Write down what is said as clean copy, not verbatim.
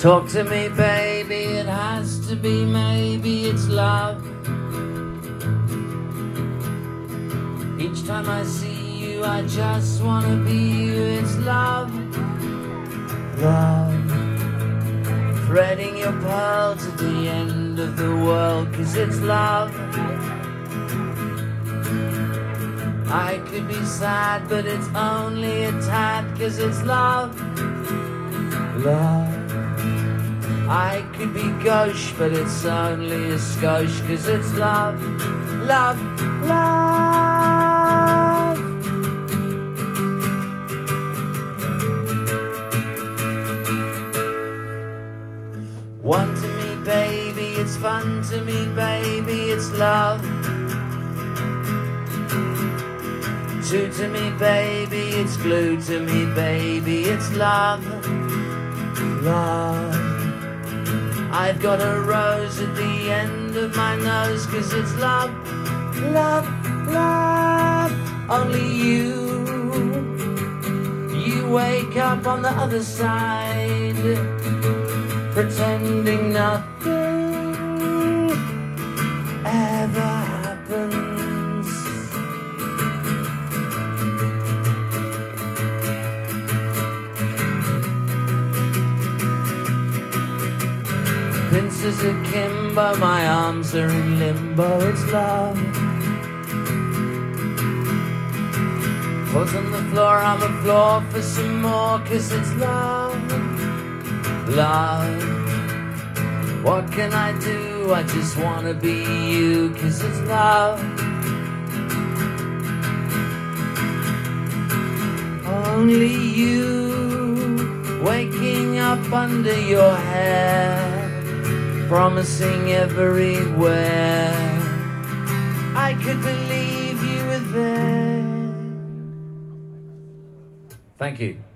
Talk to me, baby, it has to be, maybe it's love. Each time I see you, I just wanna be you, it's love. Love. Threading your pearl to the end of the world, 'cause it's love. I could be sad, but it's only a tad, 'cause it's love. Love. I could be gauche, but it's only a skosh, 'cause it's love. Love, love. One to me, baby, it's fun to me, baby, it's love. Two to me, baby, it's glued to me, baby, it's love. Love. I've got a rose at the end of my nose, 'cause it's love, love, love. Only you wake up on the other side, pretending nothing ever happens. Pincers akimbo, my arms are in limbo, it's love. Foot on the floor, I'm a floor for some more, 'cause it's love. Love. What can I do? I just wanna be you, 'cause it's love. Only you waking up under your hair, promising everywhere I could believe you were there. Thank you.